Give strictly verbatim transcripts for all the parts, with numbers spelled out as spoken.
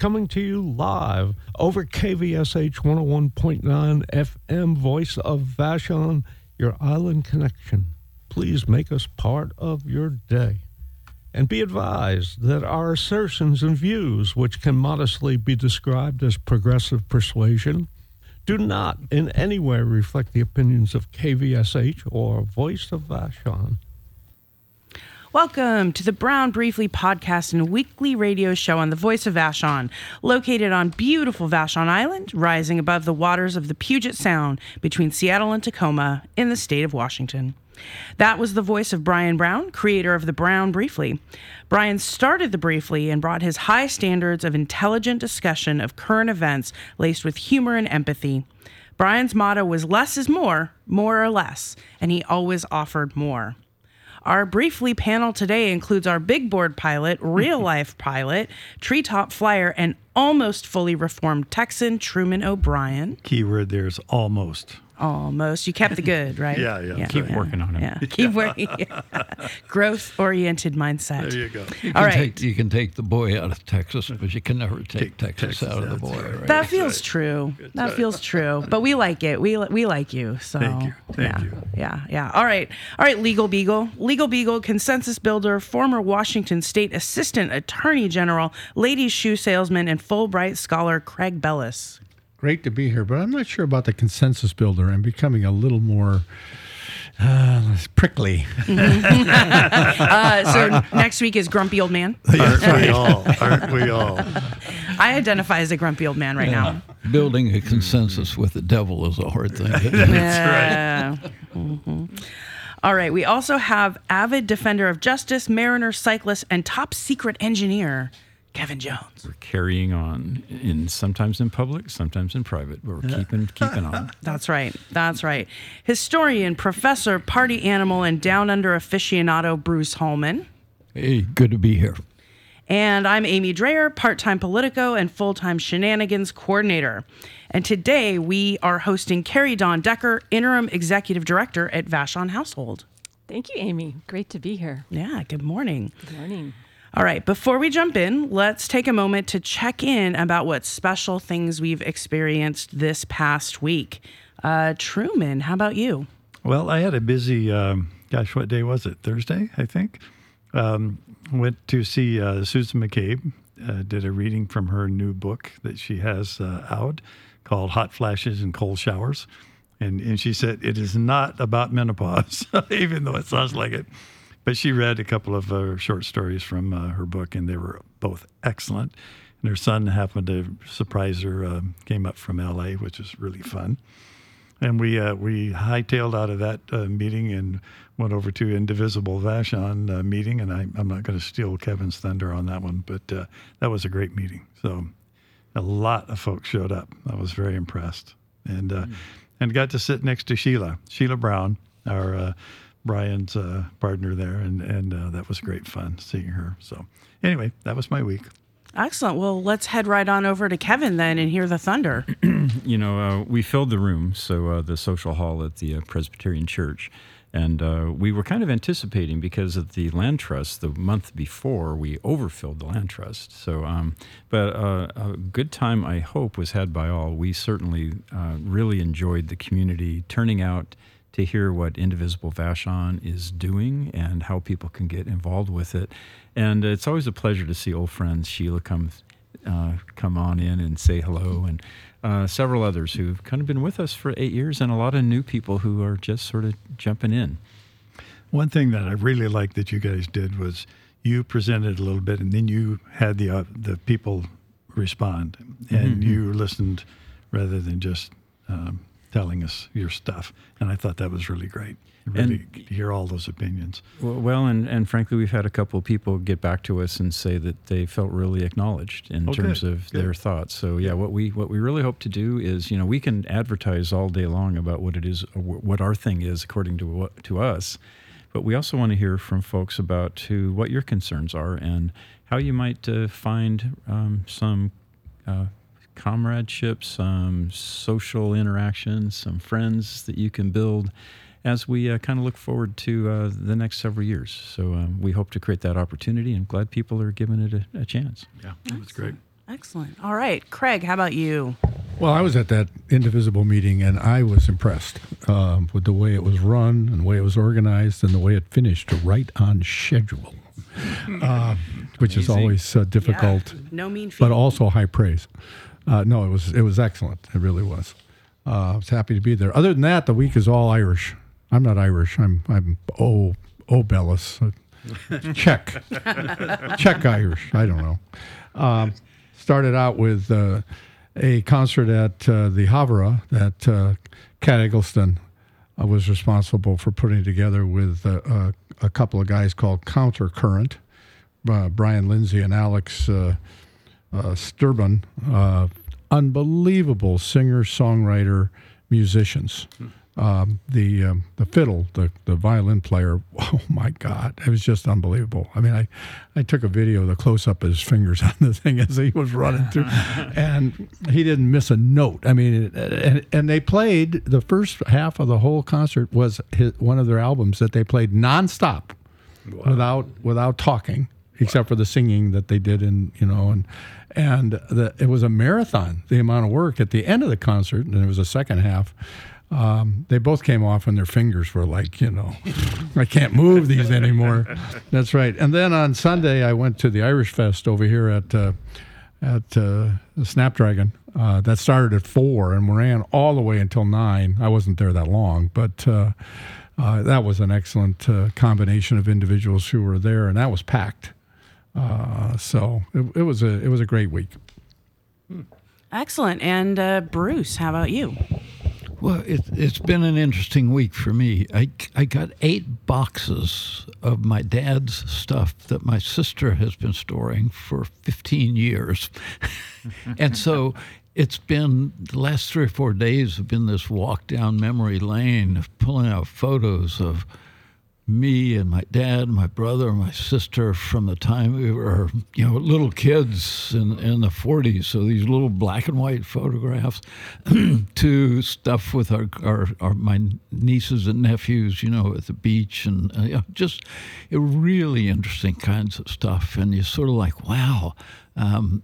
coming to you live over K V S H one oh one point nine F M, Voice of Vashon, your island connection. Please make us part of your day. And be advised that our assertions and views, which can modestly be described as progressive persuasion, do not in any way reflect the opinions of K V S H or Voice of Vashon. Welcome to the Brown Briefly podcast and weekly radio show on the Voice of Vashon, located on beautiful Vashon Island, rising above the waters of the Puget Sound between Seattle and Tacoma in the state of Washington. That was the voice of Brian Brown, creator of the Brown Briefly. Brian started the Briefly and brought his high standards of intelligent discussion of current events laced with humor and empathy. Brian's motto was less is more, more or less, and he always offered more. Our Briefly panel today includes our big board pilot, real-life pilot, treetop flyer, and almost fully reformed Texan Truman O'Brien. Keyword there is almost. Almost. You kept the good, right? yeah, yeah. yeah Keep yeah, working on it. Yeah. Keep working. Yeah. Growth-oriented mindset. There you go. You can All right. Take, you can take the boy out of Texas, but you can never take, Take Texas, Texas, out of the that's boy. right. Right? That feels true. That feels true. But we like it. We we like you. So Thank you. Thank yeah, you. Yeah, yeah. All right. All right, Legal Beagle. Legal Beagle, consensus builder, former Washington State Assistant Attorney General, ladies shoe salesman, and Fulbright scholar Craig Bellis. Great to be here, but I'm not sure about the consensus builder. I'm becoming a little more uh, prickly. Uh, so next week is Grumpy Old Man. Aren't we all? Aren't we all? I identify as a grumpy old man right now. Building a consensus with the devil is a hard thing. That's Yeah. Mhm. All right. We also have avid defender of justice, mariner, cyclist, and top secret engineer, Kevin Jones. We're carrying on, in sometimes in public, sometimes in private, but we're keeping keeping on. That's right. That's right. Historian, professor, party animal, and down under aficionado, Bruce Holman. Hey, good to be here. And I'm Amy Dreyer, part-time Politico and full-time Shenanigans coordinator. And today we are hosting Carrie Dawn Decker, interim executive director at Vashon Household. Thank you, Amy. Great to be here. Yeah, good morning. Good morning. All right, before we jump in, let's take a moment to check in about what special things we've experienced this past week. Uh, Truman, how about you? Well, I had a busy, um, gosh, what day was it? Thursday, I think. Um, went to see uh, Susan McCabe, uh, did a reading from her new book that she has uh, out called Hot Flashes and Cold Showers. And, and she said it is not about menopause, even though it sounds like it. But she read a couple of uh, short stories from uh, her book, and they were both excellent. And her son happened to surprise her, uh, came up from L A, which was really fun. And we uh, we hightailed out of that uh, meeting and went over to Indivisible Vashon uh, meeting. And I, I'm not going to steal Kevin's thunder on that one, but uh, that was a great meeting. So a lot of folks showed up. I was very impressed. And, uh, mm. and got to sit next to Sheila, Sheila Brown, our uh, Brian's uh, partner there, and and uh, that was great fun seeing her. So anyway, that was my week. Excellent. Well, let's head right on over to Kevin then and hear the thunder. You know, uh, we filled the room, so uh, the social hall at the uh, Presbyterian Church, and uh, we were kind of anticipating because of the land trust. The month before, we overfilled the land trust. So, um, but uh, a good time, I hope, was had by all. We certainly uh, really enjoyed the community turning out to hear what Indivisible Vashon is doing and how people can get involved with it. And it's always a pleasure to see old friends. Sheila come, uh, come on in and say hello, and uh, several others who've kind of been with us for eight years, and a lot of new people who are just sort of jumping in. One thing that I really liked that you guys did was you presented a little bit, and then you had the uh, the people respond, and Mm-hmm. you listened rather than just um, telling us your stuff. And I thought that was really great. Really And- hear all those opinions. Well, well and, and frankly, we've had a couple of people get back to us and say that they felt really acknowledged in Oh, terms good, of good. their thoughts. So, yeah, what we what we really hope to do is, you know, we can advertise all day long about what it is, what our thing is according to what, to us, but we also want to hear from folks about who, what your concerns are and how you might uh, find um, some uh, comradeship, some social interactions, some friends that you can build as we uh, kind of look forward to uh, the next several years. So um, we hope to create that opportunity, and glad people are giving it a, a chance. Yeah, that was great. Excellent. All right. Craig, how about you? Well, I was at that Indivisible meeting, and I was impressed um, with the way it was run and the way it was organized and the way it finished right on schedule, uh, which is always uh, difficult, Yeah. No mean feat. but also high praise. Uh, no, it was it was excellent. It really was. Uh, I was happy to be there. Other than that, the week is all Irish. I'm not Irish. I'm I'm oh oh Bellis, Czech, Czech Irish. I don't know. Um, started out with uh, a concert at uh, the Havre that uh, Cat Eggleston uh, was responsible for putting together with uh, uh, a couple of guys called Countercurrent, uh, Brian Lindsay and Alex uh, uh, Sturban, uh, unbelievable singer, songwriter, musicians. Um, the um, the fiddle, the, the violin player, oh my God, it was just unbelievable. I mean, I, I took a video of the close-up of his fingers on the thing as he was running through, and he didn't miss a note. I mean, and, and they played, the first half of the whole concert was his, one of their albums that they played nonstop, wow. without without talking, except for the singing that they did in, you know, and and the, it was a marathon, the amount of work. At the end of the concert, and it was a second half, Um, they both came off and their fingers were like, you know, I can't move these anymore. That's right. And then on Sunday, I went to the Irish Fest over here at uh, at uh, the Snapdragon. Uh, that started at four and ran all the way until nine. I wasn't there that long, but uh, uh, that was an excellent uh, combination of individuals who were there, and that was packed. Uh, so it, it was a it was a great week. Excellent. And uh, Bruce, how about you? Well, it, it's been an interesting week for me. I, I got eight boxes of my dad's stuff that my sister has been storing for fifteen years. And so it's been, the last three or four days have been this walk down memory lane of pulling out photos of me and my dad, my brother, my sister from the time we were, you know, little kids in, in the forties. So these little black and white photographs to stuff with our, our, our my nieces and nephews, you know, at the beach, and uh, you know, just uh, really interesting kinds of stuff. And you're sort of like, wow. Um,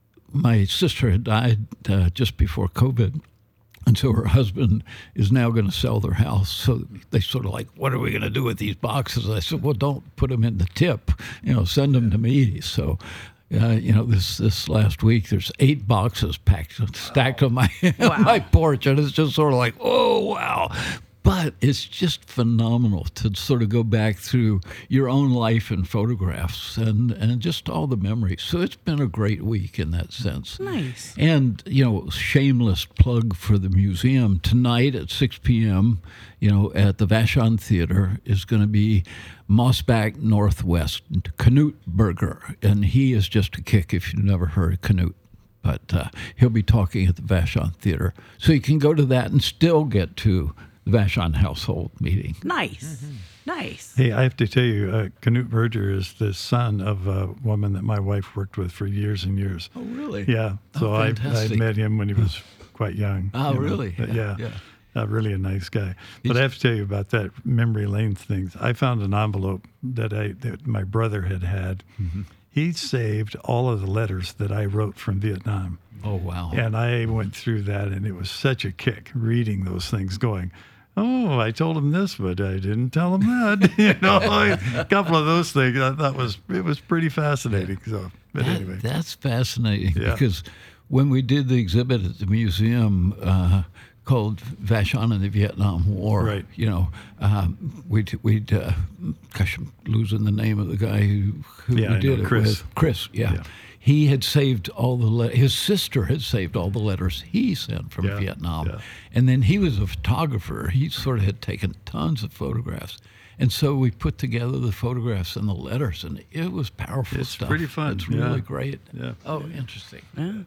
my sister had died uh, just before COVID. And so her husband is now going to sell their house. So they sort of like, what are we going to do with these boxes? I said, well, don't put them in the tip. You know, send them to me. So, uh, you know, this this last week, there's eight boxes packed, stacked on my Wow. my porch. And it's just sort of like, oh, wow. But it's just phenomenal to sort of go back through your own life in photographs and, and just all the memories. So it's been a great week in that sense. Nice. And, you know, shameless plug for the museum. Tonight at six p.m., you know, at the Vashon Theater is going to be Mossback Northwest, Knut Berger. And he is just a kick if you've never heard of Knut. But uh, he'll be talking at the Vashon Theater. So you can go to that and still get to the Vashon household meeting. Nice. Mm-hmm. Nice. Hey, I have to tell you, uh, Knut Berger is the son of a woman that my wife worked with for years and years. Oh, really? Yeah. So Oh, I, I fantastic. met him when he was quite young. Oh, you know. really? But Yeah, yeah. yeah. Uh, really a nice guy. But He's- I have to tell you about that memory lane things. I found an envelope that I that my brother had had. Mm-hmm. He saved all of the letters that I wrote from Vietnam. Oh, wow. And I went through that, and it was such a kick reading those things going, oh, I told him this, but I didn't tell him that. you know, a couple of those things. I thought was it was pretty fascinating. So, but That- anyway, That's fascinating Yeah. because when we did the exhibit at the museum uh, called Vashon and the Vietnam War, Right. you know, um, we'd, we'd uh, gosh, I'm losing the name of the guy who, who Yeah, we I did know, it Chris. with. Chris, yeah. Yeah. He had saved all the le- his sister had saved all the letters he sent from Yeah, Vietnam, yeah. and then he was a photographer. He sort of had taken tons of photographs, and so we put together the photographs and the letters, and it was powerful It's stuff. pretty fun, It's yeah. really great. Yeah. Oh, interesting.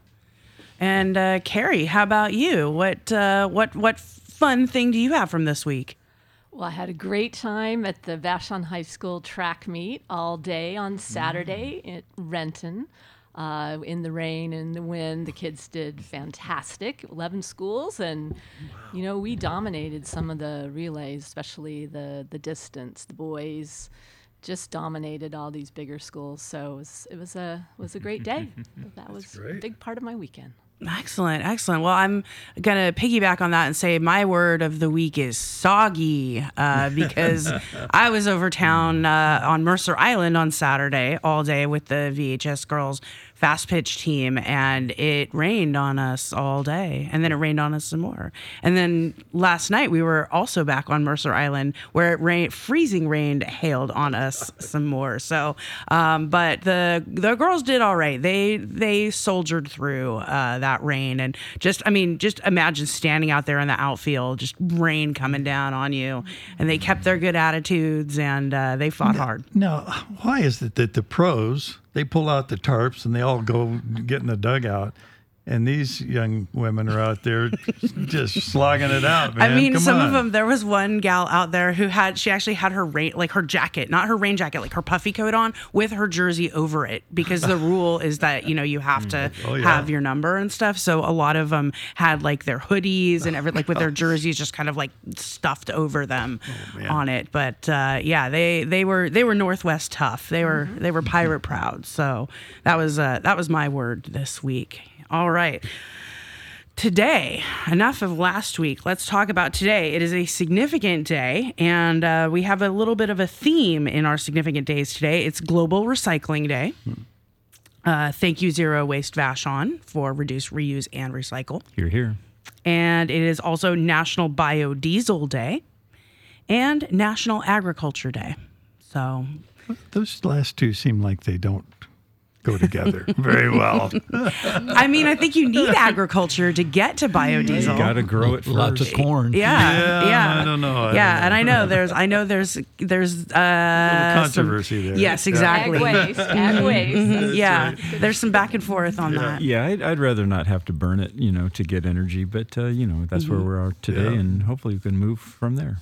And uh, Carrie, how about you? What uh, what what fun thing do you have from this week? Well, I had a great time at the Vashon High School track meet all day on Saturday at Renton. Uh, in the rain and the wind, the kids did fantastic. eleven schools, and you know, we dominated some of the relays, especially the the distance. The boys just dominated all these bigger schools. So it was, it was a was a great day. That was a big part of my weekend. Excellent, excellent. Well, I'm going to piggyback on that and say my word of the week is soggy uh, because I was over town uh, on Mercer Island on Saturday all day with the V H S girls fast pitch team, and it rained on us all day, and then it rained on us some more. And then last night we were also back on Mercer Island where it rained, freezing rain hailed on us some more. So, um, but the the girls did all right. They they soldiered through uh, that rain, and just I mean, just imagine standing out there in the outfield, just rain coming down on you, and they kept their good attitudes and uh, they fought now, hard. Now, why is it that the pros, they pull out the tarps and they all go get in the dugout, and these young women are out there just slogging it out, man? I mean, Come some on. of them, there was one gal out there who had, she actually had her rain, like her jacket, not her rain jacket, like her puffy coat on with her jersey over it, because the rule is that, you know, you have to Oh, yeah. have your number and stuff. So a lot of them had like their hoodies and everything, like with their jerseys just kind of like stuffed over them man. on it. But uh, yeah, they, they were, they were Northwest tough. They were, they were pirate proud. So that was, uh, that was my word this week. All right. Today, enough of last week. Let's talk about today. It is a significant day, and uh, we have a little bit of a theme in our significant days today. It's Global Recycling Day. Uh, thank you, Zero Waste Vashon, for reduce, reuse, and recycle. Here, here. And it is also National Biodiesel Day and National Agriculture Day. So Those last two seem like they don't go together very well. I mean, I think you need agriculture to get to biodiesel. You got to grow it first. Lots of corn. Yeah, Yeah, yeah. I don't know. I yeah, don't know. and I know there's, I know there's, there's uh, controversy some, there. Yes, Yeah. exactly. Ag waste, ag waste. Yeah, there's some back and forth on that. Yeah, I'd, I'd rather not have to burn it, you know, to get energy. But, uh, you know, that's Mm-hmm. where we are today, Yeah. and hopefully we can move from there.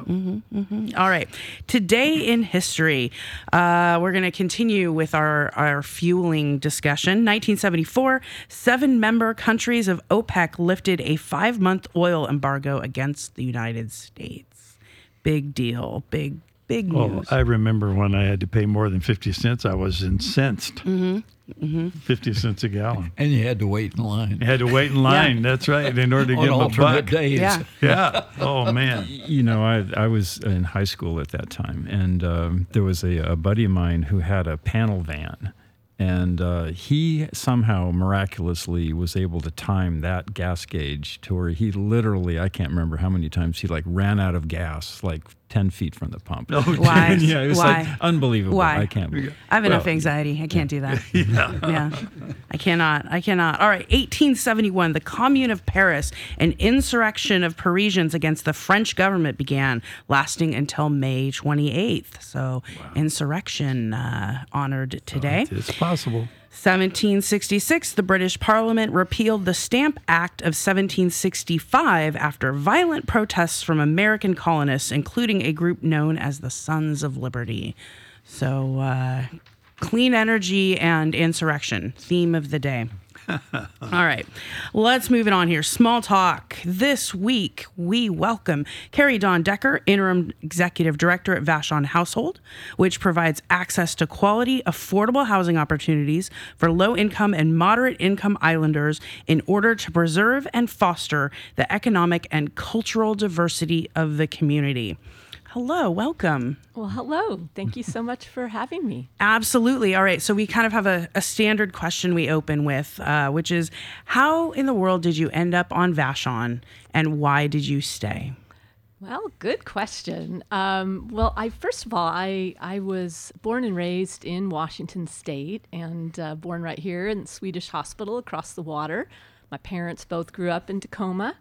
Yeah. All right, today in history, uh, we're going to continue with our our fueling discussion. nineteen seventy-four, seven-member countries of OPEC lifted a five-month oil embargo against the United States. Big deal. Big, big Oh, news. I remember when I had to pay more than fifty cents, I was incensed. Mm-hmm. Mm-hmm. fifty cents a gallon. And you had to wait in line. You had to wait in line. That's right. In order to On get them a alternate buck. days. Yeah. Yeah. Oh, man. You know, I I was in high school at that time, and um, there was a, a buddy of mine who had a panel van. And uh, he somehow miraculously was able to time that gas gauge to where he literally, I can't remember how many times he like ran out of gas, like ten feet from the pump. Oh, Why? Yeah, it was Why? like unbelievable. Why? I can't believe it. I have enough Well, anxiety. I can't do that. Yeah. Yeah. I cannot. I cannot. All right. eighteen seventy-one, the Commune of Paris, an insurrection of Parisians against the French government began, lasting until May twenty-eighth. So, insurrection uh, honored today. It's possible. seventeen sixty-six, the British Parliament repealed the Stamp Act of seventeen sixty-five after violent protests from American colonists, including a group known as the Sons of Liberty. So, uh, clean energy and insurrection, theme of the day. All right, let's move it on here. Small talk. This week, we welcome Carrie Dawn Decker, Interim Executive Director at Vashon Household, which provides access to quality, affordable housing opportunities for low-income and moderate-income islanders in order to preserve and foster the economic and cultural diversity of the community. Hello, welcome. Well, hello. Thank you so much for having me. Absolutely. All right. So we kind of have a, a standard question we open with, uh, which is, how in the world did you end up on Vashon, and why did you stay? Well, good question. Um, well, I first of all, I I was born and raised in Washington State, and uh, born right here in the Swedish Hospital across the water. My parents both grew up in Tacoma.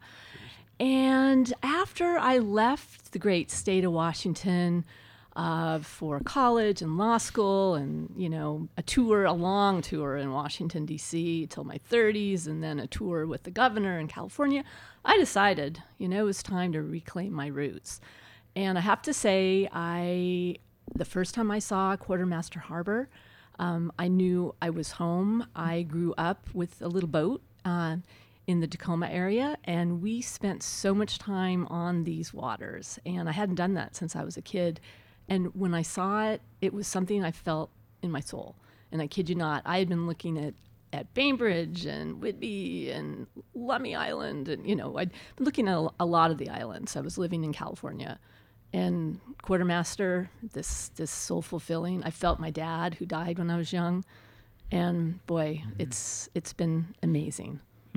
And after I left the great state of Washington uh, for college and law school and, you know, a tour, a long tour in Washington, D C till my thirties, and then a tour with the governor in California, I decided, you know, it was time to reclaim my roots. And I have to say, I the first time I saw Quartermaster Harbor, um, I knew I was home. I grew up with a little boat uh, in the Tacoma area, and we spent so much time on these waters, and I hadn't done that since I was a kid. And when I saw it, it was something I felt in my soul. And I kid you not, I had been looking at, at Bainbridge and Whidbey and Lummi Island. And, you know, I'd been looking at a, a lot of the islands. I was living in California. And Quartermaster, this this soulful feeling. I felt my dad, who died when I was young. And boy, it's it's been amazing.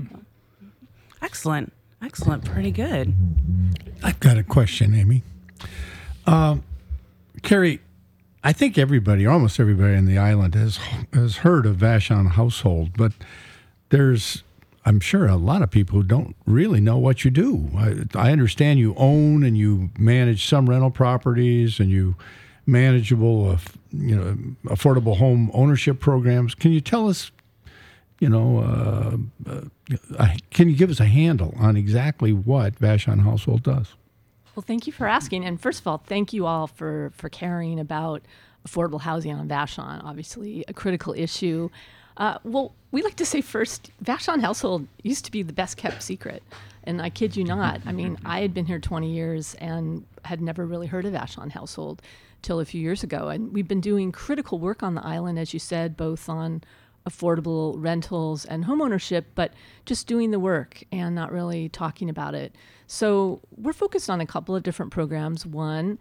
Excellent. Excellent. Pretty good. I've got a question, Amy. Um, Carrie, I think everybody, almost everybody in the island has has heard of Vashon Household, but there's, I'm sure, a lot of people who don't really know what you do. I, I understand you own and you manage some rental properties and you manageable, uh, you know, affordable home ownership programs. Can you tell us, you know, uh, uh, can you give us a handle on exactly what Vashon Household does? Well, thank you for asking. And first of all, thank you all for, for caring about affordable housing on Vashon, obviously a critical issue. Uh, well, we like to say first, Vashon Household used to be the best kept secret. And I kid you not. I mean, I had been here twenty years and had never really heard of Vashon Household till a few years ago. And we've been doing critical work on the island, as you said, both on affordable rentals and homeownership, but just doing the work and not really talking about it. So we're focused on a couple of different programs. One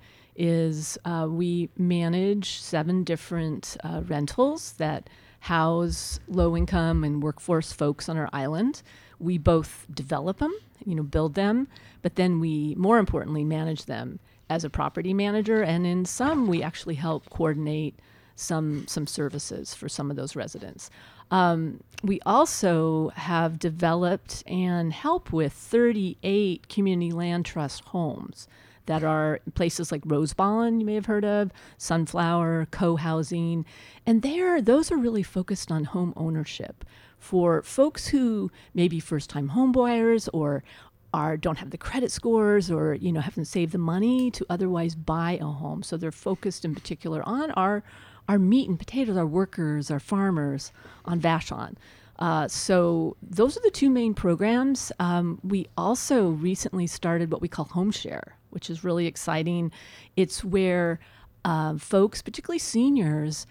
is uh, we manage seven different uh, rentals that house low-income and workforce folks on our island. We both develop them, you know, build them, but then we, more importantly, manage them as a property manager. And in some, we actually help coordinate some some services for some of those residents. Um, we also have developed and help with thirty-eight community land trust homes that are places like Rosebawn, you may have heard of, Sunflower, co-housing. And there, those are really focused on home ownership for folks who may be first-time home buyers or are don't have the credit scores or, you know, haven't saved the money to otherwise buy a home. So they're focused in particular on our our meat and potatoes, our workers, our farmers on Vashon. Uh, so those are the two main programs. Um, we also recently started what we call Home Share, which is really exciting. It's where uh, folks, particularly seniors,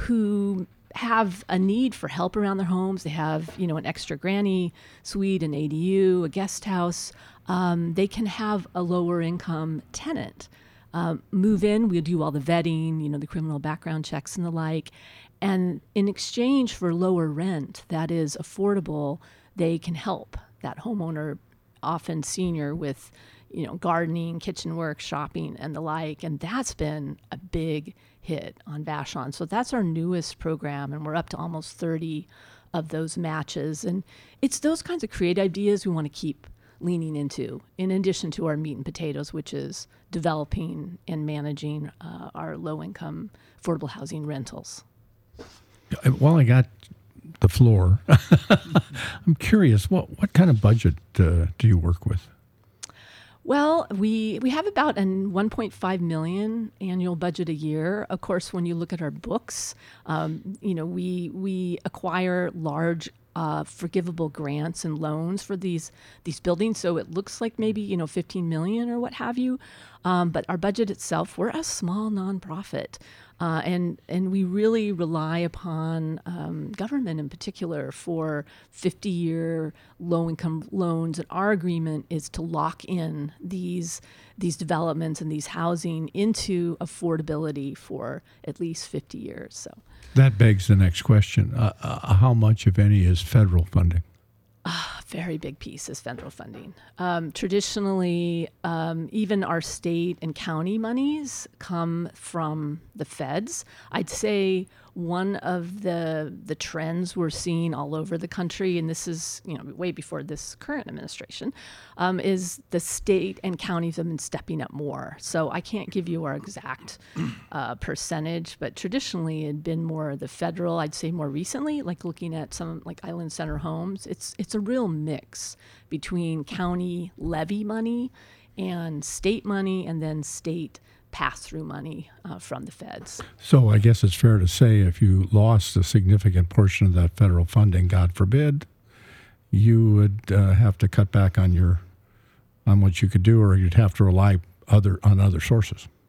who have a need for help around their homes, they have, you know, an extra granny suite, an A D U, a guest house, um, they can have a lower income tenant. Um, move in, we'll do all the vetting, you know, the criminal background checks and the like. And in exchange for lower rent that is affordable, they can help that homeowner, often senior, with, you know, gardening, kitchen work, shopping, and the like. And that's been a big hit on Vashon. So that's our newest program, and we're up to almost thirty of those matches. And it's those kinds of creative ideas we want to keep leaning into, in addition to our meat and potatoes, which is developing and managing uh, our low-income affordable housing rentals. While I got the floor, I'm curious, what, what kind of budget uh, do you work with? Well, we we have about an one point five million annual budget a year. Of course, when you look at our books, um, you know, we we acquire large uh, forgivable grants and loans for these these buildings. So it looks like maybe, you know, fifteen million or what have you. Um, but our budget itself, we're a small nonprofit. Uh, and and we really rely upon um, government in particular for fifty-year low-income loans. And our agreement is to lock in these these developments and these housing into affordability for at least fifty years. So that begs the next question: uh, uh, how much, if any, is federal funding? Ah, a very big piece is federal funding. Um, traditionally, um, even our state and county monies come from the feds. I'd say one of the the trends we're seeing all over the country, and this is, you know, way before this current administration, um, is the state and counties have been stepping up more. So I can't give you our exact uh, percentage, but traditionally it had been more the federal. I'd say more recently, like looking at some like Island Center Homes, it's it's a real mix between county levy money and state money, and then state pass-through money uh, from the feds. So I guess it's fair to say if you lost a significant portion of that federal funding, God forbid, you would uh, have to cut back on your on what you could do, or you'd have to rely other on other sources.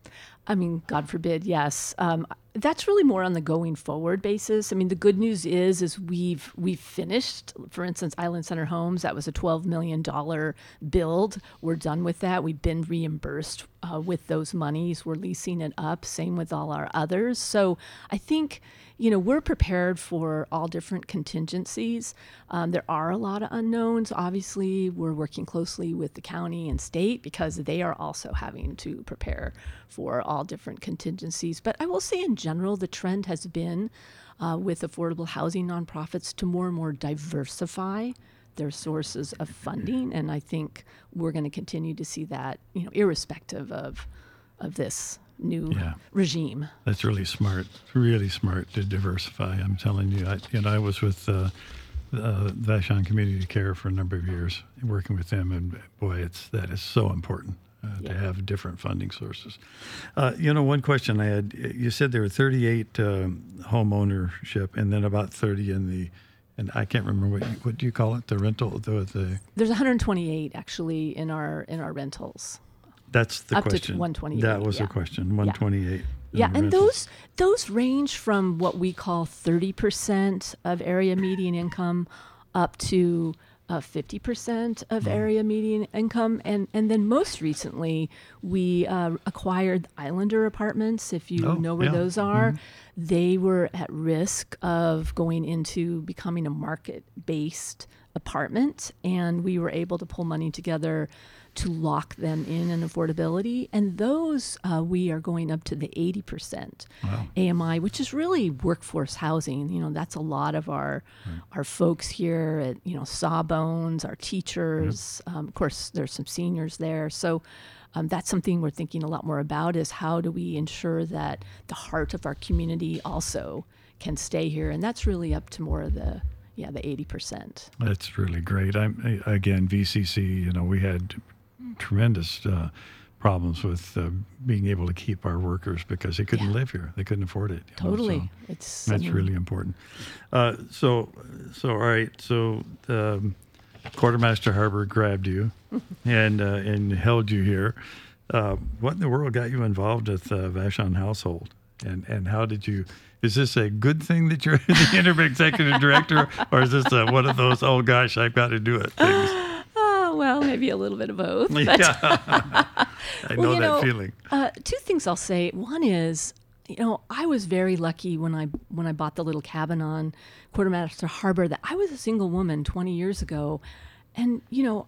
I mean, God forbid, yes. Um, that's really more on the going forward basis. I mean, the good news is, is we've we've finished, for instance, Island Center Homes. That was a twelve million dollars build. We're done with that. We've been reimbursed uh, with those monies. We're leasing it up. Same with all our others. So I think, you know, we're prepared for all different contingencies. Um, there are a lot of unknowns. Obviously, we're working closely with the county and state because they are also having to prepare for all different contingencies. But I will say in general, the trend has been uh, with affordable housing nonprofits to more and more diversify their sources of funding. And I think we're going to continue to see that, you know, irrespective of of this new Yeah. regime. That's really smart, really smart to diversify. I'm telling you, I, you know, I was with uh, uh, Vashon Community Care for a number of years, working with them, and boy, it's that is so important uh, to Yeah. have different funding sources. Uh, you know, one question I had: you said there were thirty-eight um, home ownership, and then about thirty in the, and I can't remember what you, what do you call it, the rental, the the. There's one hundred twenty-eight actually in our in our rentals. That's the Up to question. one twenty-eight, That was yeah. the question. one twenty-eight. in Yeah, the and rentals. those those range from what we call thirty percent of area median income up to uh, fifty percent of area median income. And, and then most recently, we uh, acquired Islander Apartments. If you Oh, know where yeah. those are, they were at risk of going into becoming a market-based apartment. And we were able to pull money together to lock them in in affordability. And those uh, we are going up to the eighty percent Wow. A M I, which is really workforce housing. You know, that's a lot of our our folks here at, you know, Sawbones, our teachers. Um, of course, there's some seniors there. So um, that's something we're thinking a lot more about is how do we ensure that the heart of our community also can stay here. And that's really up to more of the, yeah, the eighty percent. That's really great. I'm I- again V C C. You know, we had tremendous uh, problems with uh, being able to keep our workers because they couldn't Yeah. live here. They couldn't afford it. you know, Totally. so It's I that's mean, really important. Uh, so, so all right. So, um, Quartermaster Harbor grabbed you and uh, and held you here. Uh, what in the world got you involved with uh, Vashon Household? And and how did you? Is this a good thing that you're the interim executive director, or is this a, one of those oh gosh I've got to do it things? Oh, well, maybe a little bit of both. But, Yeah, I know Well, you that know, feeling. Uh, two things I'll say. One is, you know, I was very lucky when I when I bought the little cabin on Quartermaster Harbor that I was a single woman twenty years ago, and you know,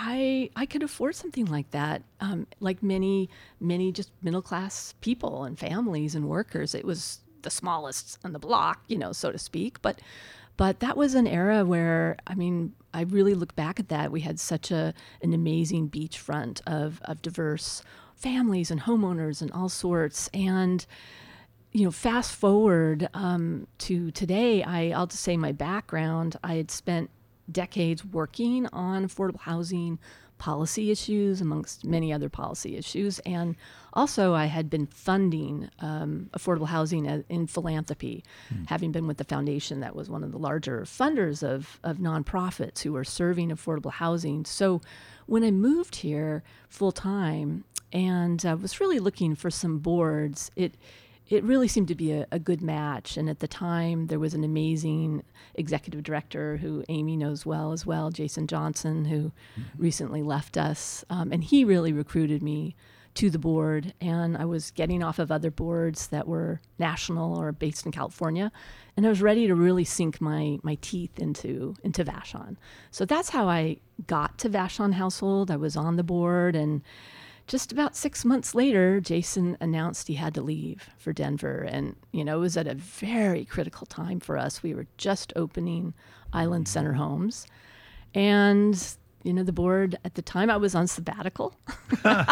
I I could afford something like that. Um, like many many just middle class people and families and workers, it was the smallest on the block, you know, so to speak. But but that was an era where, I mean, I really look back at that. We had such a an amazing beachfront of of diverse families and homeowners and all sorts. And you know, fast forward um, to today, I, I'll just say my background. I had spent decades working on affordable housing policy issues, amongst many other policy issues. And also I had been funding um, affordable housing as, in philanthropy, mm. having been with the foundation that was one of the larger funders of, of nonprofits who were serving affordable housing. So when I moved here full time and I uh, was really looking for some boards, it it really seemed to be a, a good match. And at the time, there was an amazing executive director who Amy knows well as well, Jason Johnson, who mm-hmm. recently left us. Um, and he really recruited me to the board. And I was getting off of other boards that were national or based in California. And I was ready to really sink my my teeth into, into Vashon. So that's how I got to Vashon Household. I was on the board, and just about six months later, Jason announced he had to leave for Denver. And, you know, it was at a very critical time for us. We were just opening Island Center Homes. And, you know, the board at the time, I was on sabbatical. Well,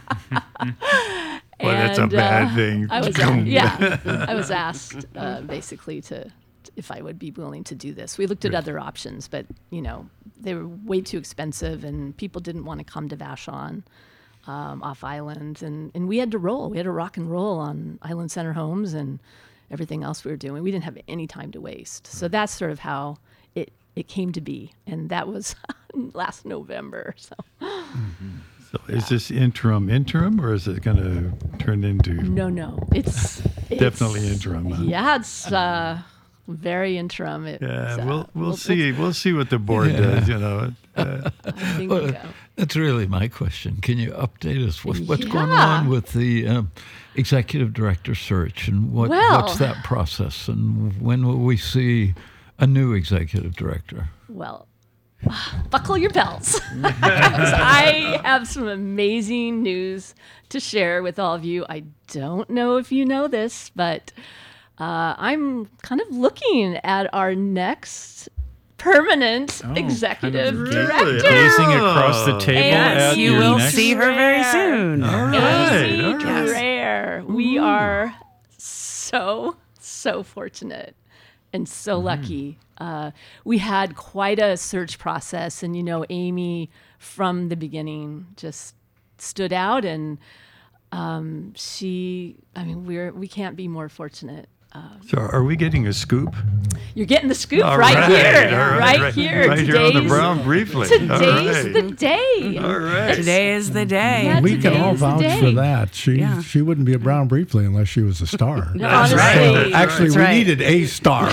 that's a And, bad uh, thing. I was, a- yeah, I was asked uh, basically to, if I would be willing to do this. We looked at other options, but, you know, they were way too expensive and people didn't want to come to Vashon. Um, off island, and, and we had to roll. We had to rock and roll on Island Center Homes and everything else we were doing. We didn't have any time to waste. So that's sort of how it, it came to be. And that was last November. So Mm-hmm. So is this interim interim, or is it going to turn into No, no, it's, it's definitely interim? Huh? Yeah, it's uh, very interim. It's, Yeah, uh, we'll we'll see we'll see what the board Yeah. does. You know, uh, I think, Well, uh, that's really my question. Can you update us with what's going Yeah. on with the um, executive director search and what, Well- what's that process and when will we see a new executive director? well, buckle your belts. I have some amazing news to share with all of you. I don't know if you know this, but uh, I'm kind of looking at our next permanent Oh, executive kind of director. Gazing across the table Yes, at you your will next- see her very Rare. soon. all right, Amy all right. Rare. We are so, so fortunate and so Mm-hmm. lucky. Uh, we had quite a search process, and you know, Amy from the beginning just stood out, and um, she, I mean, we're, we can't be more fortunate. So are we getting a scoop? You're getting the scoop All right, right, here, all right, right, here. right here on the Today's- Brown Briefly. Today's All right. the day. All right. Today is the day. Yeah, We can today all is the vouch day. for that. She Yeah. she wouldn't be a Brown Briefly unless she was a star. Honestly, right. Actually, That's we right. needed a star.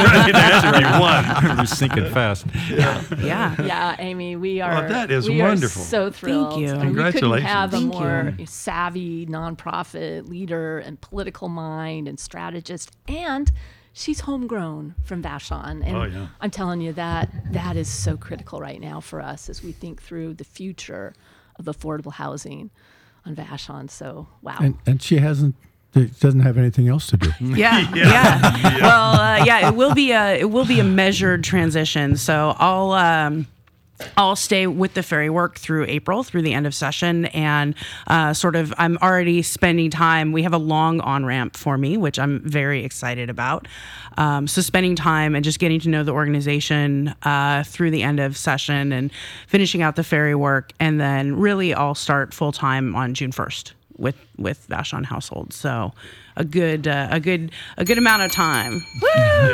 I was thinking fast. Yeah. Yeah, Amy, we are. Well, that is we wonderful. Are so thrilled. you. And we couldn't Congratulations. have a Thank more savvy nonprofit leader and political mind and strategist, and she's homegrown from Vashon. And Oh, yeah. I'm telling you that that is so critical right now for us as we think through the future of affordable housing on Vashon. So wow. and and she hasn't doesn't have anything else to do. Yeah, yeah. Well, uh, yeah, it will be a it will be a measured transition. So I'll um, I'll stay with the ferry work through April, through the end of session, and uh, sort of I'm already spending time. We have a long on ramp for me, which I'm very excited about. Um, so spending time and just getting to know the organization uh, through the end of session and finishing out the ferry work, and then really I'll start full time on June first with with Vashon Household. So a good uh, a good a good amount of time. Woo!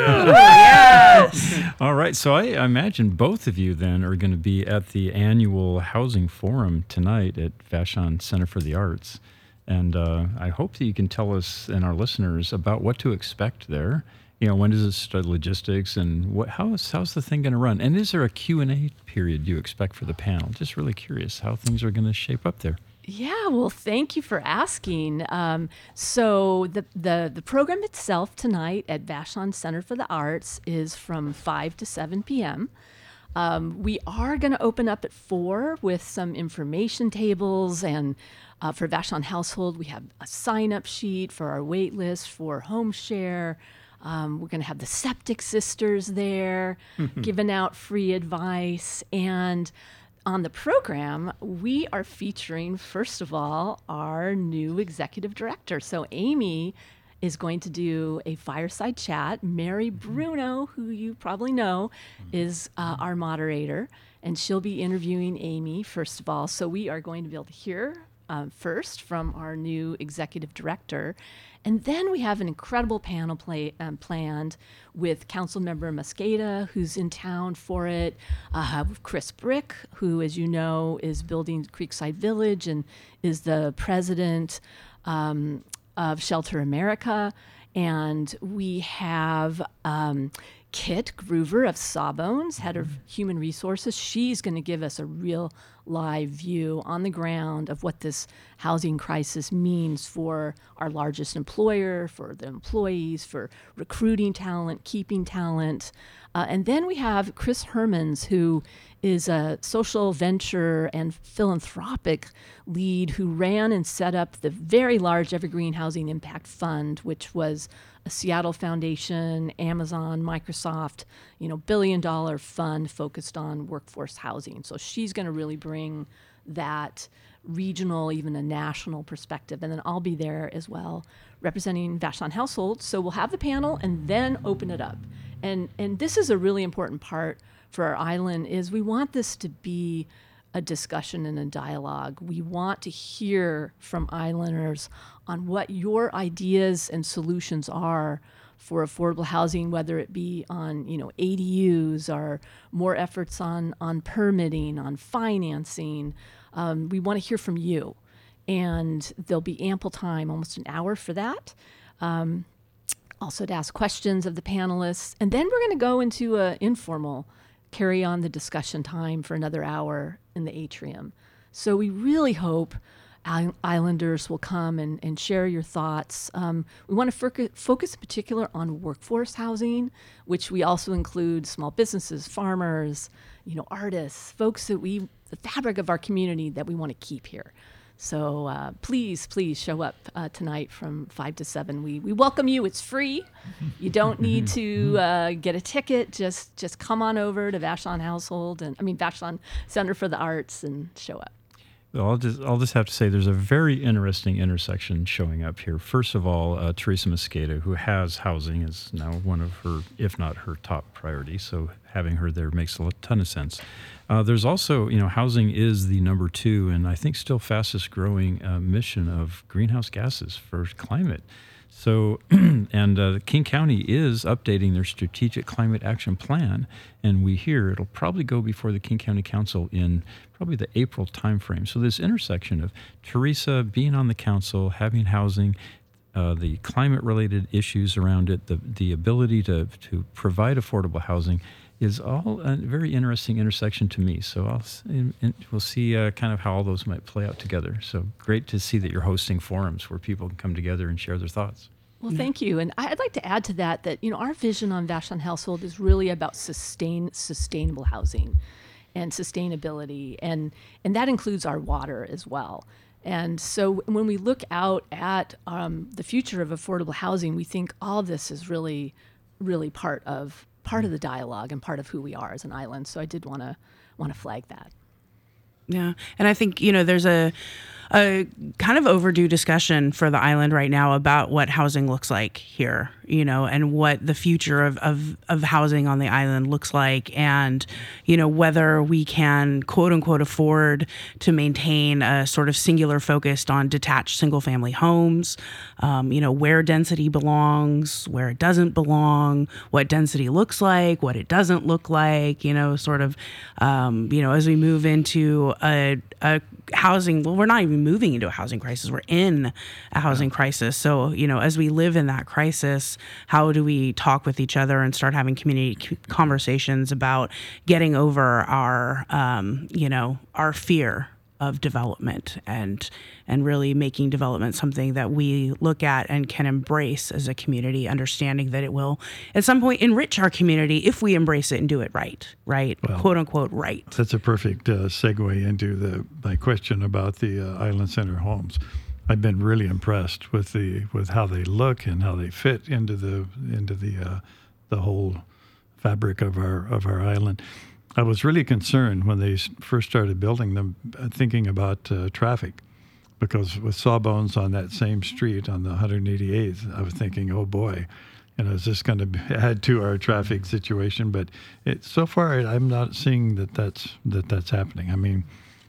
Yes. All right, so I imagine both of you then are going to be at the annual housing forum tonight at Vashon Center for the Arts. And uh, I hope that you can tell us and our listeners about what to expect there. You know, when does it start, logistics, and what, how is, how's the thing going to run? And is there a Q and A period you expect for the panel? Just really curious how things are going to shape up there. Yeah, well, thank you for asking. Um, so the, the the program itself tonight at Vashon Center for the Arts is from five to seven p.m. Um, we are going to open up at four with some information tables, and uh, for Vashon Household, we have a sign-up sheet for our wait list for home share. Um, we're going to have the Septic Sisters there giving out free advice. And on the program, we are featuring, first of all, our new executive director. So Amy is going to do a fireside chat. Mary Bruno, who you probably know, is uh, our moderator, and she'll be interviewing Amy, first of all. So we are going to be able to hear um, first from our new executive director. And then we have an incredible panel play, um, planned with Councilmember Mosqueda, who's in town for it, uh, with Chris Brick, who, as you know, is building Creekside Village and is the president um, of Shelter America. And we have um, Kit Groover of Sawbones, head of human resources. She's going to give us a real live view on the ground of what this housing crisis means for our largest employer, for the employees, for recruiting talent, keeping talent. Uh, and then we have Chris Hermans, who is a social venture and philanthropic lead who ran and set up the very large Evergreen Housing Impact Fund, which was a Seattle Foundation, Amazon, Microsoft, you know, billion dollar fund focused on workforce housing. So she's going to really bring that regional, even a national perspective. And then I'll be there as well, representing Vashon Household. So we'll have the panel and then open it up. And and this is a really important part for our island, is we want this to be a discussion and a dialogue. We want to hear from islanders on what your ideas and solutions are for affordable housing, whether it be on, you know, A D Us or more efforts on, on permitting, on financing. Um, we want to hear from you. And there'll be ample time, almost an hour for that. Um, also to ask questions of the panelists. And then we're going to go into an informal, carry on the discussion time for another hour in the atrium. So we really hope Islanders will come and, and share your thoughts. Um, we want to focus, focus in particular on workforce housing, which we also include small businesses, farmers, you know, artists, folks that we, the fabric of our community that we want to keep here. So uh, please, please show up uh, tonight from five to seven. We we welcome you. It's free. You don't need to uh, get a ticket. Just just come on over to Vashon Household and I mean Vashon Center for the Arts and show up. Well, I'll just I'll just have to say there's a very interesting intersection showing up here. First of all, uh, Teresa Mosqueda, who has housing, is now one of her, if not her top priority. So having her there makes a ton of sense. Uh, there's also, you know, housing is the number two and I think still fastest growing uh, mission of greenhouse gases for climate. So, and uh, King County is updating their strategic climate action plan, and we hear it'll probably go before the King County Council in probably the April timeframe. So this intersection of Teresa being on the council, having housing, uh, the climate-related issues around it, the the ability to to provide affordable housing, is all a very interesting intersection to me. So I'll, and, and we'll see uh, kind of how all those might play out together. So great to see that you're hosting forums where people can come together and share their thoughts. Well, thank you. And I'd like to add to that that, you know, our vision on Vashon Household is really about sustain, sustainable housing and sustainability. And, and that includes our water as well. And so when we look out at um, the future of affordable housing, we think all of this is really, really part of part of the dialogue and part of who we are as an island. So I did want to want to flag that. Yeah. And I think, you know, there's a a kind of overdue discussion for the island right now about what housing looks like here, you know, and what the future of, of, of housing on the island looks like, and, you know, whether we can, quote unquote, afford to maintain a sort of singular focus on detached single family homes, um, you know, where density belongs, where it doesn't belong, what density looks like, what it doesn't look like, you know, sort of, um, you know, as we move into a, a housing, well, we're not even moving into a housing crisis. We're in a housing yeah. crisis. So, you know, as we live in that crisis, how do we talk with each other and start having community conversations about getting over our, um, you know, our fear of development and and really making development something that we look at and can embrace as a community, understanding that it will at some point enrich our community if we embrace it and do it right, right? Well, quote unquote, right. That's a perfect uh, segue into the my question about the uh, Island Center homes. I've been really impressed with the with how they look and how they fit into the into the uh, the whole fabric of our of our island. I was really concerned when they first started building them, thinking about uh, traffic, because with Sawbones on that same street on the one hundred eighty-eighth, I was thinking, oh boy, you know, is this going to add to our traffic situation? But it, so far, I'm not seeing that that's that that's happening. I mean,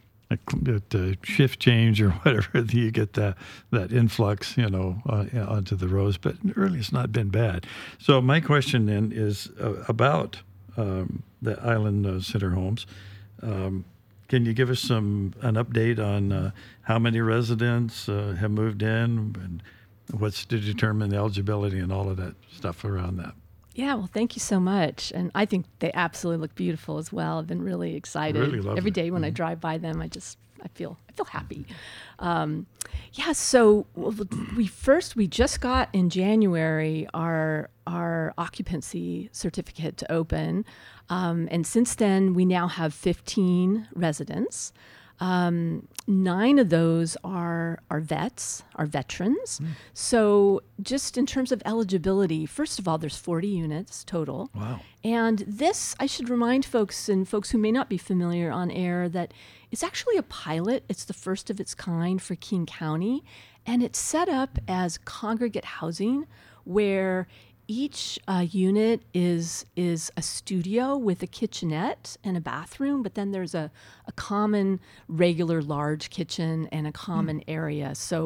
at uh, shift change or whatever, you get that that influx, you know, uh, onto the roads. But really, it's not been bad. So my question then is uh, about um, the Island uh, Center homes. Um, can you give us some an update on uh, how many residents uh, have moved in and what's to determine the eligibility and all of that stuff around that? Yeah, well, thank you so much. And I think they absolutely look beautiful as well. I've been really excited. Really lovely. Every day when mm-hmm. I drive by them, I just I feel I feel happy. Um, yeah, so we first we just got in January our our occupancy certificate to open, um, and since then we now have fifteen residents. Um, nine of those are are vets, are veterans. Mm. So just in terms of eligibility, first of all, there's forty units total. Wow. And this, I should remind folks and folks who may not be familiar on air that it's actually a pilot. It's the first of its kind for King County. And it's set up as congregate housing where each uh, unit is is a studio with a kitchenette and a bathroom, but then there's a, a common regular large kitchen and a common mm. area. So mm.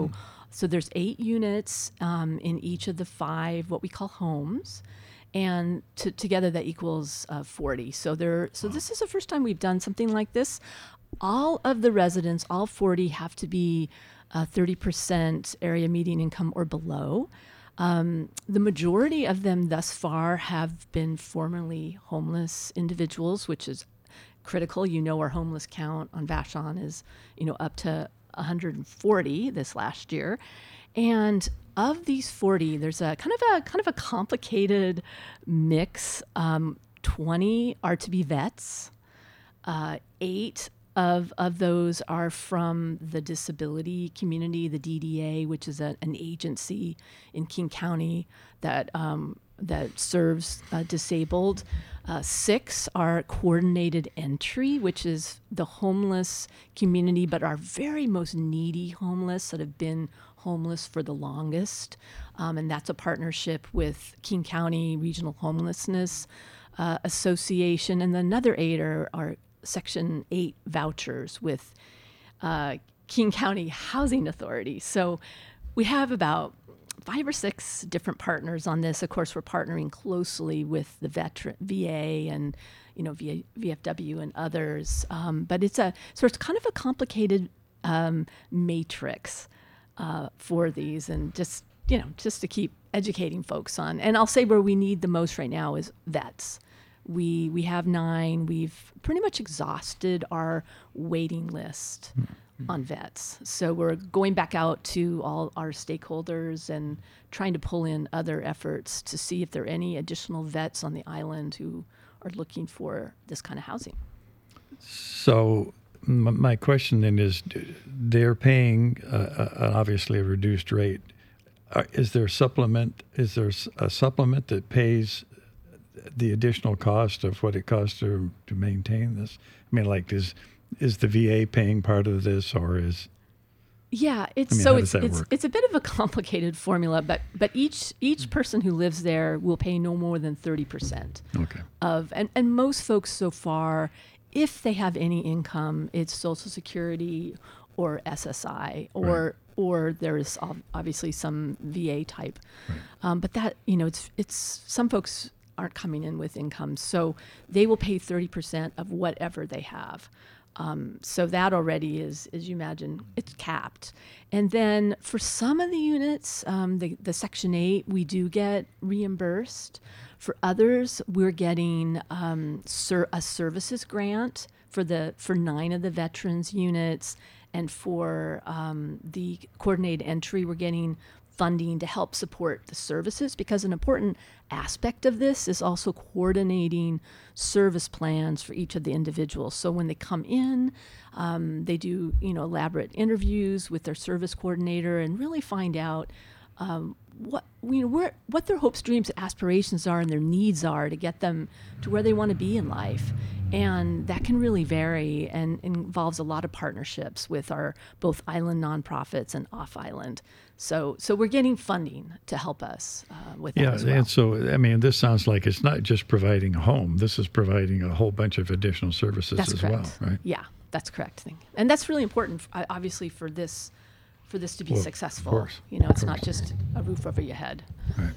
So there's eight units um, in each of the five what we call homes, and to, together that equals uh, forty. So there. So this is the first time we've done something like this. All of the residents, all forty, have to be uh, thirty percent area median income or below. Um, the majority of them thus far have been formerly homeless individuals, which is critical. You know, our homeless count on Vashon is, you know, up to one hundred forty this last year. And of these forty, there's a kind of a kind of a complicated mix. Um, twenty are to be vets. Uh, eight Of, of those are from the disability community, the D D A, which is a, an agency in King County that um, that serves uh, disabled. Uh, six are coordinated entry, which is the homeless community, but our very most needy homeless that have been homeless for the longest. Um, and that's a partnership with King County Regional Homelessness uh, Association. And another eight are, are Section eight vouchers with uh, King County Housing Authority. So we have about five or six different partners on this. Of course, we're partnering closely with the veteran V A and you know V F W and others. Um, but it's a so it's kind of a complicated um, matrix uh, for these, and just you know just to keep educating folks on. And I'll say where we need the most right now is vets. We we have nine. We've pretty much exhausted our waiting list mm-hmm. on vets. So we're going back out to all our stakeholders and trying to pull in other efforts to see if there are any additional vets on the island who are looking for this kind of housing. So m- my question then is, they're paying uh, uh, obviously a reduced rate. Uh, is there supplement? Is there a supplement that pays the additional cost of what it costs to to maintain this? I mean, like, is is the V A paying part of this, or is? Yeah, it's I mean, so how it's does that it's work? it's a bit of a complicated formula, but but each each person who lives there will pay no more than thirty percent Okay. of, and and most folks so far, if they have any income, it's Social Security or S S I or. Right. Or there's ob- obviously some V A type, Right. um, but that you know it's it's some folks aren't coming in with income, so they will pay thirty percent of whatever they have. Um, so that already is, as you imagine, it's capped. And then for some of the units, um, the, the Section eight, we do get reimbursed. For others, we're getting um, ser- a services grant for the for nine of the veterans units. And for um, the coordinated entry, we're getting funding to help support the services, because an important aspect of this is also coordinating service plans for each of the individuals. So when they come in, um, they do you know elaborate interviews with their service coordinator and really find out um, what you know where what their hopes, dreams, aspirations are, and their needs are to get them to where they want to be in life. And that can really vary and involves a lot of partnerships with our both island nonprofits and off-island. So, so we're getting funding to help us uh, with that Yeah, as well. and so I mean, this sounds like it's not just providing a home. This is providing a whole bunch of additional services That's as correct. well, right? Yeah, that's correct. Thing, and that's really important, uh, obviously, for this for this to be Well, of successful. course, You know, of it's not course. just a roof over your head. Right.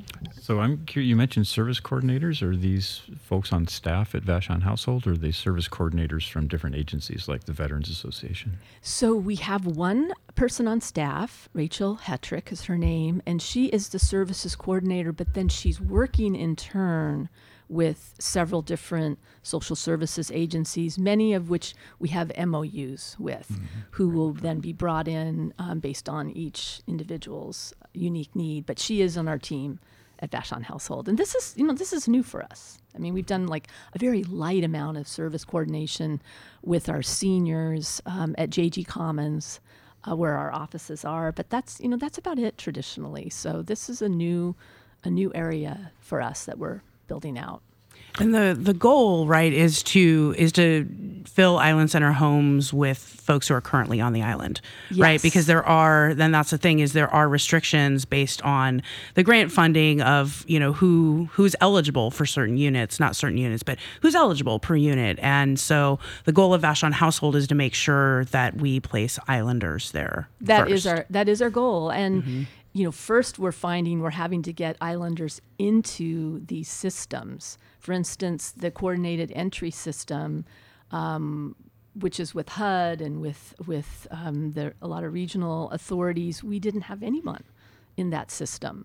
So I'm curious, you mentioned service coordinators. Are these folks on staff at Vashon Household, or are they service coordinators from different agencies like the Veterans Association? So we have one person on staff, Rachel Hetrick is her name, and she is the services coordinator, but then she's working in turn with several different social services agencies, many of which we have M O Us with, mm-hmm. who will then be brought in um, based on each individual's unique need. But she is on our team at Vashon Household. And this is, you know, this is new for us. I mean, we've done like a very light amount of service coordination with our seniors um, at J G Commons, uh, where our offices are. But that's, you know, that's about it traditionally. So this is a new, a new area for us that we're building out. And the the goal, right, is to is to fill Island Center homes with folks who are currently on the island, right? Yes. Because there are, then that's the thing, is there are restrictions based on the grant funding of, you know, who who's eligible for certain units, not certain units, but who's eligible per unit. And so the goal of Vashon Household is to make sure that we place Islanders there. That first. is our that is our goal. And mm-hmm. you know, first we're finding we're having to get Islanders into these systems. For instance, the coordinated entry system, um, which is with H U D and with with um, the, a lot of regional authorities, we didn't have anyone in that system.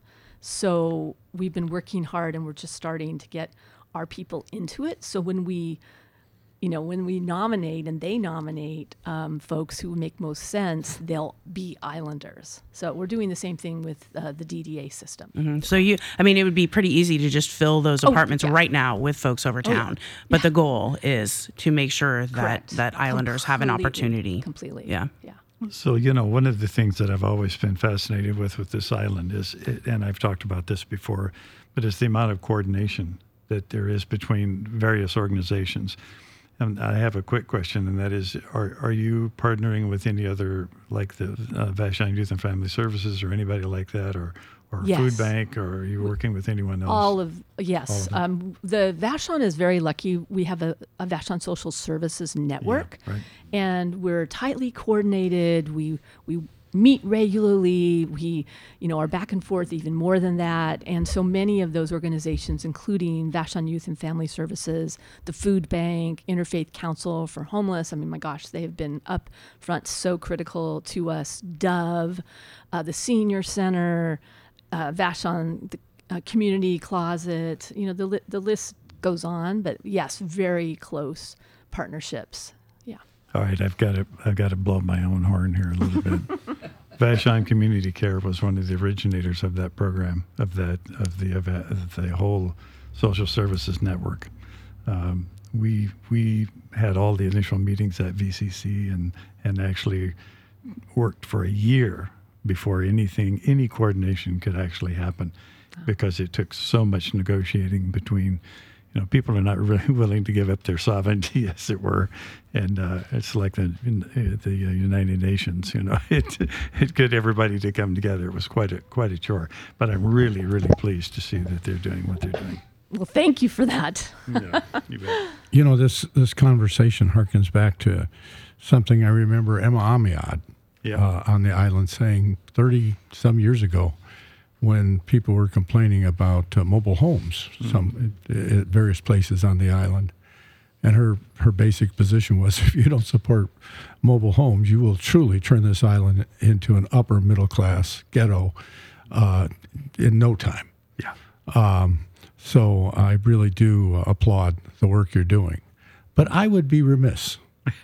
So we've been working hard, and we're just starting to get our people into it. So when we you know, when we nominate and they nominate um, folks who make most sense, they'll be Islanders. So we're doing the same thing with uh, the D D A system. Mm-hmm. So you, I mean, it would be pretty easy to just fill those Oh, apartments yeah. right now with folks over Oh, yeah. town. But the goal is to make sure that, Correct. that Islanders have an Completely. opportunity. Completely. Yeah. Yeah. So, you know, one of the things that I've always been fascinated with with this island is, and I've talked about this before, but it's the amount of coordination that there is between various organizations. And I have a quick question, and that is, are are you partnering with any other, like the uh, Vashon Youth and Family Services or anybody like that, or, or Yes. Food Bank, or are you working with anyone else? All of yes, All of it. um, the Vashon is very lucky. We have a, a Vashon Social Services network, Yeah, right. and we're tightly coordinated. We we meet regularly. We you know are back and forth even more than that. And so many of those organizations, including Vashon Youth and Family Services, the Food Bank, Interfaith Council for Homeless. I mean, my gosh, they have been up front, so critical to us. Dove, uh, the Senior Center. Uh, Vashon, the uh, Community Closet, you know, the li- the list goes on, but yes, very close partnerships. Yeah. All right, I've got to I've got to blow my own horn here a little bit. Vashon Community Care was one of the originators of that program, of that of the of, of the whole social services network. Um, we we had all the initial meetings at V C C and and actually worked for a year before anything, any coordination could actually happen, because it took so much negotiating between, you know, people are not really willing to give up their sovereignty, as it were, and uh, it's like the the United Nations, you know, it it get everybody to come together. It was quite a quite a chore, but I'm really really pleased to see that they're doing what they're doing. Well, thank you for that. Yeah, you bet. You know, this this conversation harkens back to something I remember Emma Amiad Yeah. uh, on the island saying thirty some years ago, when people were complaining about uh, mobile homes some at, at various places on the island. And her, her basic position was, if you don't support mobile homes, you will truly turn this island into an upper middle class ghetto uh, in no time. Yeah. Um, so I really do uh, applaud the work you're doing. But I would be remiss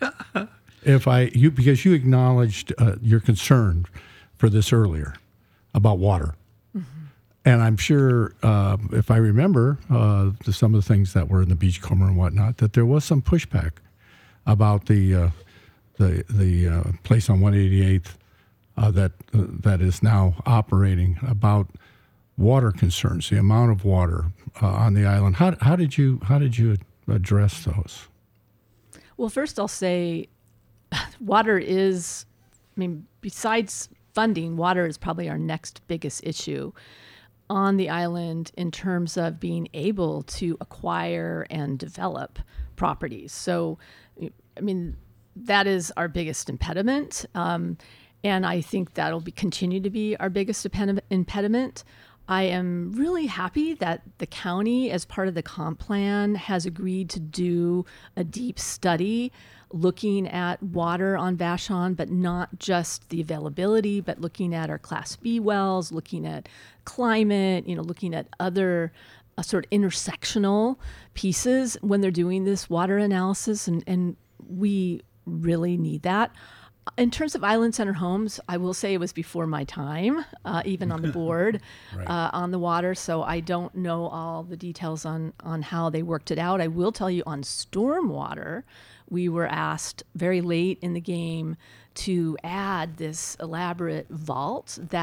if I, you, because you acknowledged uh, your concern for this earlier about water. And I'm sure, uh, if I remember, uh, the, some of the things that were in the Beachcomber and whatnot, that there was some pushback about the uh, the the uh, place on one eighty-eighth uh, that uh, that is now operating, about water concerns, the amount of water uh, on the island. How how did you how did you address those? Well, first I'll say water is, I mean, besides funding, water is probably our next biggest issue on the island in terms of being able to acquire and develop properties. So, I mean, that is our biggest impediment. Um, and I think that'll be continue to be our biggest imped- impediment. I am really happy that the county, as part of the comp plan, has agreed to do a deep study looking at water on Vashon, but not just the availability, but looking at our Class B wells, looking at climate, you know, looking at other uh, sort of intersectional pieces when they're doing this water analysis, and, and we really need that. In terms of Island Center Homes, I will say it was before my time, uh, even on the board, Right. uh, on the water. So I don't know all the details on, on how they worked it out. I will tell you on stormwater, we were asked very late in the game to add this elaborate vault that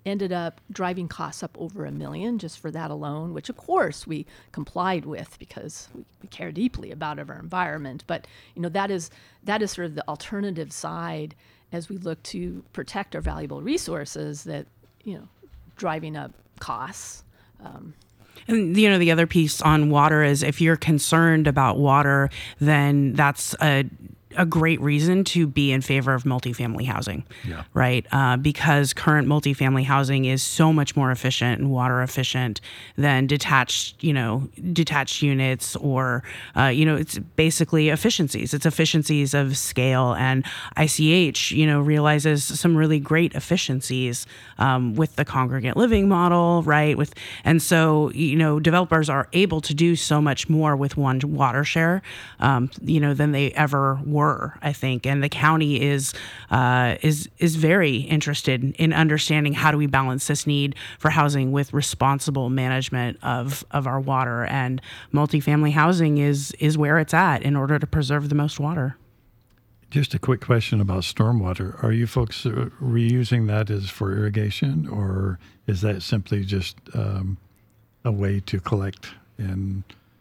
ended up driving costs up over a million just for that alone, which of course we complied with because we, we care deeply about our environment. But you know that is that is sort of the alternative side as we look to protect our valuable resources. That you know, driving up costs. Um, And, you know, the other piece on water is if you're concerned about water, then that's a a great reason to be in favor of multifamily housing, Yeah. right? Uh, because current multifamily housing is so much more efficient and water efficient than detached, you know, detached units or, uh, you know, it's basically efficiencies. It's efficiencies of scale, and I C H, you know, realizes some really great efficiencies um, with the congregate living model, right? With and so, you know, developers are able to do so much more with one water share, um, you know, than they ever were. I think, and the county is uh, is is very interested in understanding how do we balance this need for housing with responsible management of of our water, and multifamily housing is is where it's at in order to preserve the most water. Just a quick question about stormwater. Are you folks uh, reusing that as for irrigation, or is that simply just um, a way to collect and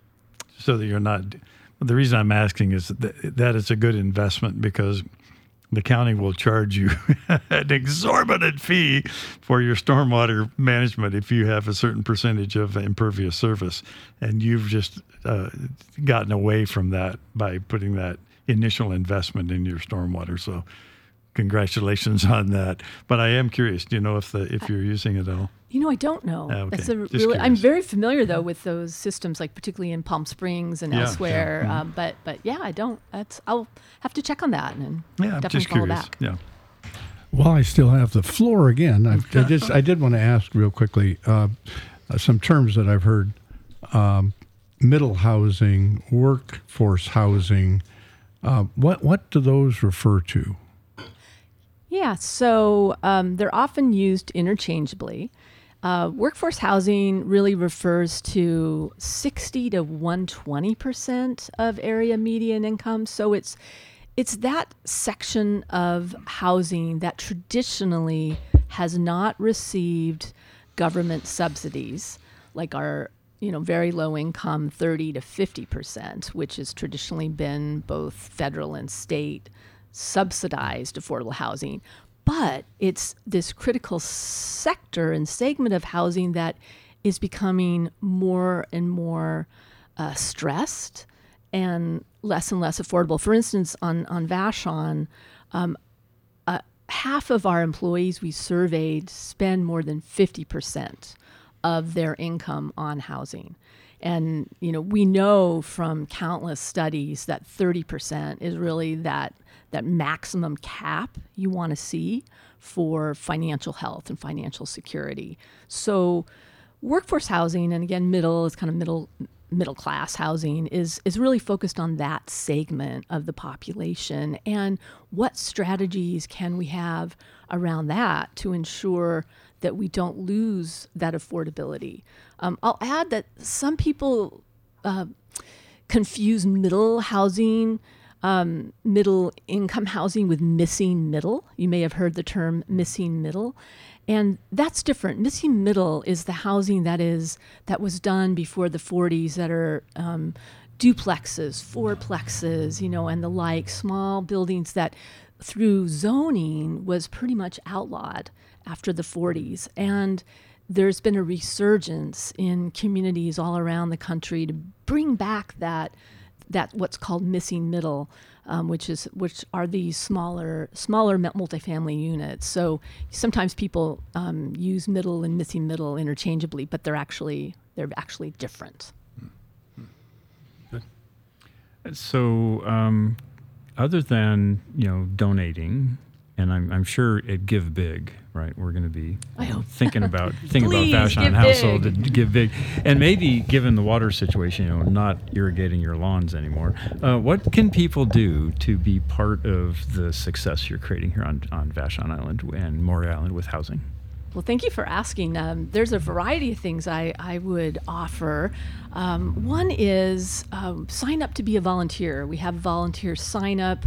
so that you're not? The reason I'm asking is that, that it's a good investment because the county will charge you an exorbitant fee for your stormwater management if you have a certain percentage of impervious surface, and you've just uh, gotten away from that by putting that initial investment in your stormwater. So congratulations on that. But I am curious, do you know if the if you're using it at all? You know, I don't know. Ah, okay. That's a Just really. I'm curious. very familiar though with those systems, like particularly in Palm Springs and Yeah, elsewhere. yeah, mhm. Um, but but yeah, I don't. That's I'll have to check on that and Yeah, I'm definitely just follow curious. back. Yeah. Well, I still have the floor again. I, I just I did want to ask real quickly uh, uh, some terms that I've heard: um, middle housing, workforce housing. Uh, what what do those refer to? Yeah, so um, they're often used interchangeably. Uh, workforce housing really refers to sixty to one hundred twenty percent of area median income. So it's it's that section of housing that traditionally has not received government subsidies, like our you know very low income thirty to fifty percent, which has traditionally been both federal and state subsidized affordable housing. But it's this critical sector and segment of housing that is becoming more and more uh, stressed and less and less affordable. For instance, on, on Vashon, um, uh, half of our employees we surveyed spend more than fifty percent of their income on housing. And, you know, we know from countless studies that thirty percent is really that that maximum cap you want to see for financial health and financial security. So workforce housing, and again, middle is kind of middle middle class housing, is is really focused on that segment of the population. And what strategies can we have around that to ensure that we don't lose that affordability? Um, I'll add that some people uh, confuse middle housing, um, middle income housing with missing middle. You may have heard the term missing middle. And that's different. Missing middle is the housing that is that was done before the forties that are um, duplexes, fourplexes, you know, and the like, small buildings that through zoning was pretty much outlawed after the forties. And there's been a resurgence in communities all around the country to bring back that that what's called missing middle, um, which is which are these smaller smaller multifamily units. So sometimes people um, use middle and missing middle interchangeably, but they're actually they're actually different. So, um, other than you know donating, and I'm, I'm sure at Give Big, right? We're going to be I hope. thinking about thinking about Please, Vashon give Household big. to give big, and maybe given the water situation, you know, not irrigating your lawns anymore. Uh, what can people do to be part of the success you're creating here on on Vashon Island and Maury Island with housing? Well, thank you for asking. Um, there's a variety of things I, I would offer. Um, one is um, sign up to be a volunteer. We have volunteer sign up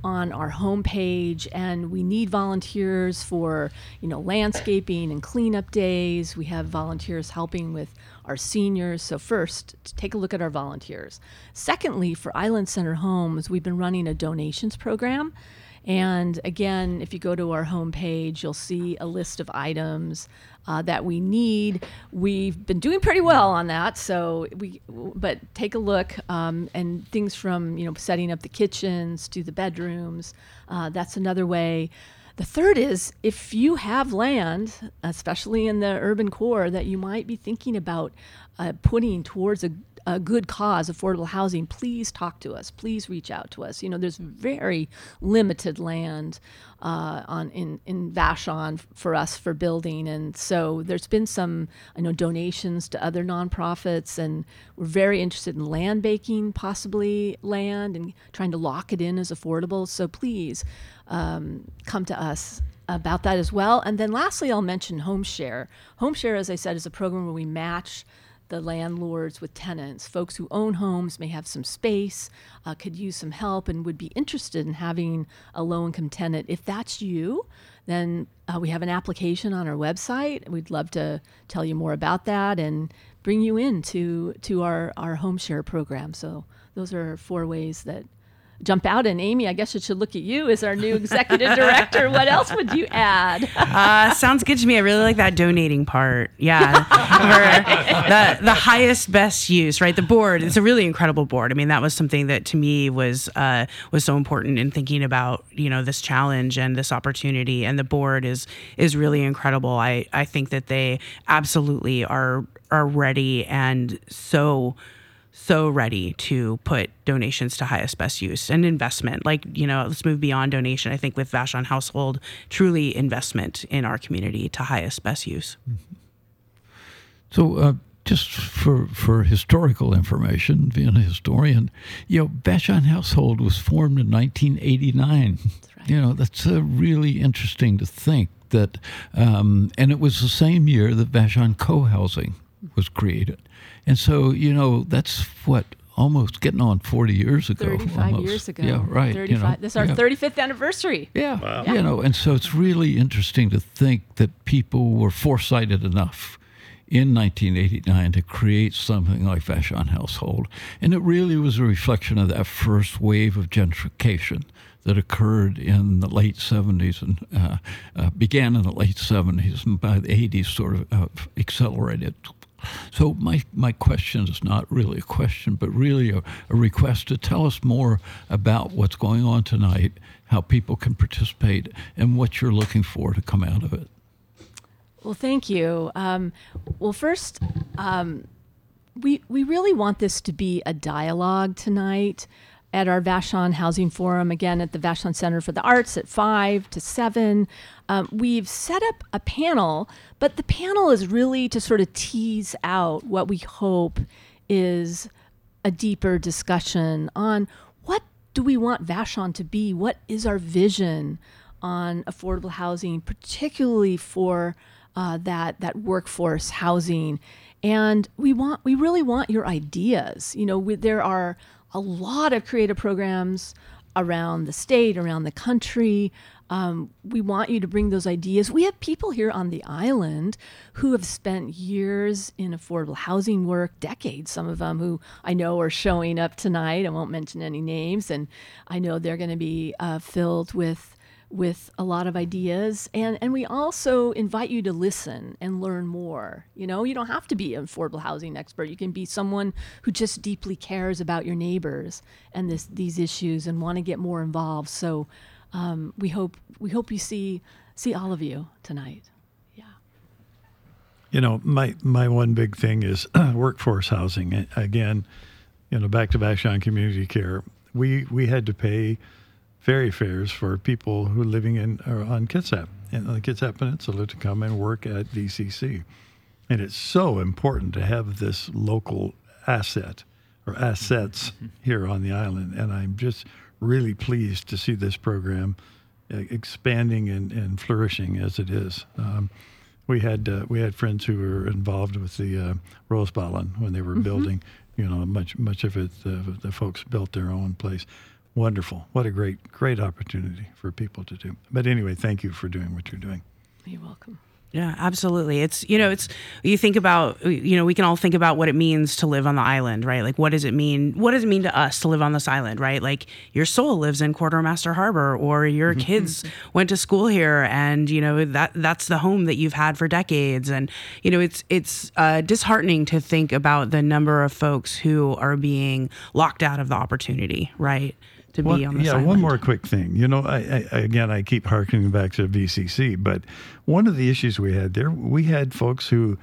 on our homepage, and we need volunteers for, you know, landscaping and cleanup days. We have volunteers helping with our seniors. So first, take a look at our volunteers. Secondly, for Island Center Homes, we've been running a donations program. And again, if you go to our homepage, you'll see a list of items uh, that we need. We've been doing pretty well on that. So we, but take a look, um, and things from, you know, setting up the kitchens to the bedrooms. Uh, that's another way. The third is, if you have land, especially in the urban core, that you might be thinking about uh, putting towards a a good cause, affordable housing, please talk to us. Please reach out to us. You know, there's very limited land uh, on in, in Vashon for us for building. And so there's been some, I know, donations to other nonprofits, and we're very interested in land banking, possibly land, and trying to lock it in as affordable. So please um, come to us about that as well. And then lastly, I'll mention HomeShare. HomeShare, as I said, is a program where we match the landlords with tenants. Folks who own homes may have some space, uh, could use some help, and would be interested in having a low-income tenant. If that's you, then uh, we have an application on our website. We'd love to tell you more about that and bring you into to our, our HomeShare program. So those are four ways that jump out. And Amy, I guess it should look at you as our new executive director. What else would you add? Uh, sounds good to me. I really like that donating part. Yeah. For the, the highest best use, right? The board, it's a really incredible board. I mean, that was something that to me was, uh, was so important in thinking about, you know, this challenge and this opportunity. And the board is, is really incredible. I, I think that they absolutely are, are ready and so so ready to put donations to highest best use and investment. Like, you know, let's move beyond donation. I think with Vashon Household, truly investment in our community to highest best use. So uh, just for, for historical information, being a historian, you know, Vashon Household was formed in nineteen eighty-nine. That's right. You know, that's uh, really interesting to think that, um, and it was the same year that Vashon Co-Housing was created. And so, you know, that's what, almost getting on forty years ago. thirty-five almost. years ago. Yeah, right. thirty-five. You know, this is our yeah. thirty-fifth anniversary. Yeah. Wow. You know, and so it's really interesting to think that people were foresighted enough in nineteen eighty-nine to create something like Vashon Household. And it really was a reflection of that first wave of gentrification that occurred in the late seventies and uh, uh, began in the late seventies, and by the eighties sort of uh, accelerated. So my, my question is not really a question, but really a, a request to tell us more about what's going on tonight, how people can participate, and what you're looking for to come out of it. Well, thank you. Um, well, first, um, we we really want this to be a dialogue tonight at our Vashon Housing Forum, again at the Vashon Center for the Arts at five to seven. Um, we've set up a panel, but the panel is really to sort of tease out what we hope is a deeper discussion on what do we want Vashon to be? What is our vision on affordable housing, particularly for uh, that that workforce housing? And we want we really want your ideas. You know, we, there are a lot of creative programs around the state, around the country. Um, we want you to bring those ideas. We have people here on the island who have spent years in affordable housing work, decades, some of them who I know are showing up tonight. I won't mention any names, and I know they're going to be uh, filled with with a lot of ideas. And, and we also invite you to listen and learn more. You know, you don't have to be an affordable housing expert. You can be someone who just deeply cares about your neighbors and this, these issues and want to get more involved. So um, we hope we hope you see see all of you tonight. Yeah. You know, my, my one big thing is workforce housing. Again, you know, back to Vashon Community Care, we, we had to pay ferry fares for people who are living in or on Kitsap, in the Kitsap Peninsula, to come and work at V C C. And it's so important to have this local asset or assets here on the island. And I'm just really pleased to see this program expanding and, and flourishing as it is. Um, we had uh, we had friends who were involved with the uh, Roseballen when they were mm-hmm. building. You know, much much of it, uh, the folks built their own place. wonderful. What a great, great opportunity for people to do. But anyway, thank you for doing what you're doing. You're welcome. Yeah, absolutely. It's, you know, it's, you think about, you know, we can all think about what it means to live on the island, right? Like, what does it mean? What does it mean to us to live on this island, right? Like, your soul lives in Quartermaster Harbor, or your kids went to school here, and, you know, that that's the home that you've had for decades. And, you know, it's, it's uh, disheartening to think about the number of folks who are being locked out of the opportunity, right? To One- be on this yeah, island. one more quick thing. You know, I, I, again, I keep harkening back to V C C, but one of the issues we had there, we had folks who,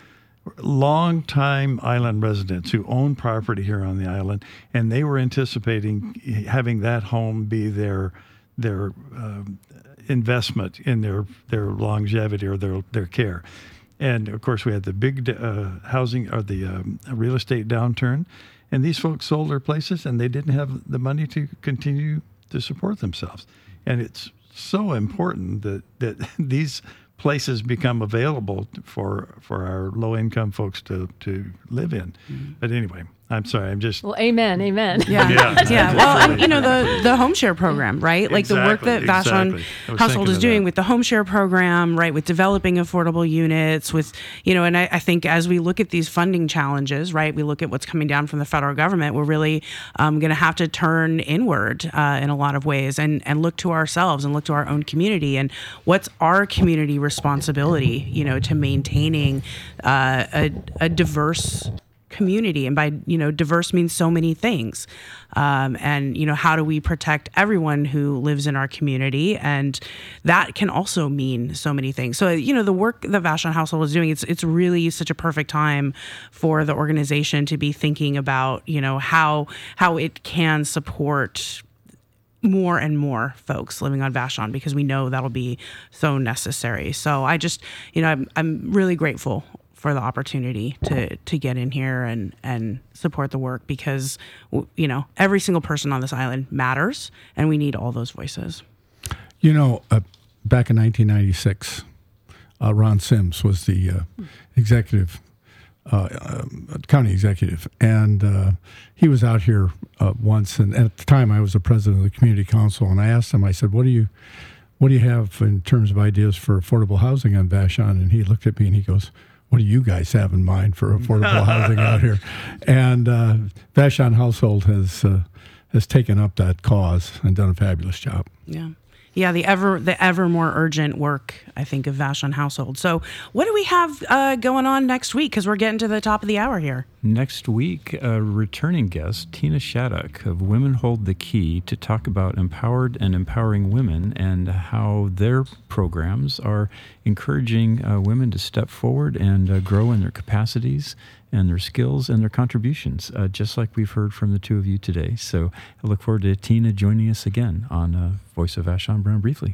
long-time island residents who own property here on the island, and they were anticipating having that home be their their um, investment in their their longevity or their their care. And of course, we had the big uh, housing or the um, real estate downturn. And these folks sold their places, and they didn't have the money to continue to support themselves. And it's so important that, that these places become available for for our low-income folks to, to live in. Mm-hmm. But anyway, I'm sorry, I'm just... Well, amen, amen. Yeah, Yeah, yeah. Well, and you know, the the home share program, right? Like the work Exactly, that Vashon exactly. I was Household thinking is of doing that. with the home share program, right? With developing affordable units, with, you know, and I, I think as we look at these funding challenges, right, we look at what's coming down from the federal government, we're really um, going to have to turn inward uh, in a lot of ways, and and look to ourselves and look to our own community, and what's our community responsibility, you know, to maintaining uh, a a diverse community. And by, you know, diverse means so many things. Um, and, you know, how do we protect everyone who lives in our community? And that can also mean so many things. So, you know, the work that Vashon Household is doing, it's it's really such a perfect time for the organization to be thinking about, you know, how how it can support more and more folks living on Vashon, because we know that'll be so necessary. So I just, you know, I'm I'm really grateful for the opportunity to to get in here and and support the work, because, you know, every single person on this island matters, and we need all those voices. You know, uh, back in nineteen ninety-six, uh, Ron Sims was the uh, executive, uh, uh, county executive, and uh, he was out here uh, once. And at the time, I was the president of the community council, and I asked him, I said, "What do you, what do you have in terms of ideas for affordable housing on Vashon?" And he looked at me and he goes, "What do you guys have in mind for affordable housing out here?" And uh, Vashon Household has uh, has taken up that cause and done a fabulous job. Yeah. Yeah, the ever the ever more urgent work, I think, of Vashon Household. So what do we have uh, going on next week? Because we're getting to the top of the hour here. Next week, a returning guest, Tina Shattuck of Women Hold the Key, to talk about empowered and empowering women and how their programs are encouraging uh, women to step forward and uh, grow in their capacities and their skills and their contributions, uh, just like we've heard from the two of you today. So I look forward to Tina joining us again on uh, Voice of Vashon Brown Briefly.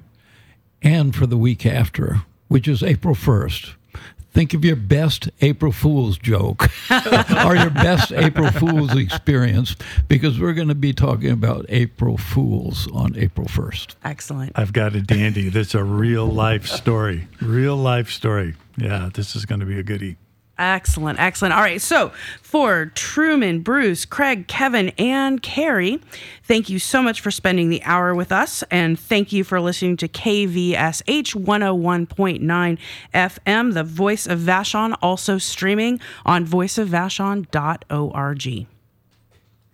And for the week after, which is April first, think of your best April Fool's joke or your best April Fool's experience, because we're going to be talking about April Fools on April first. Excellent. I've got a dandy that's a real life story. Real life story. Yeah, this is going to be a goodie. Excellent, excellent. All right, so for Truman, Bruce, Craig, Kevin, and Carrie, thank you so much for spending the hour with us, and thank you for listening to K V S H one oh one point nine F M, the Voice of Vashon, also streaming on voice of vashon dot org.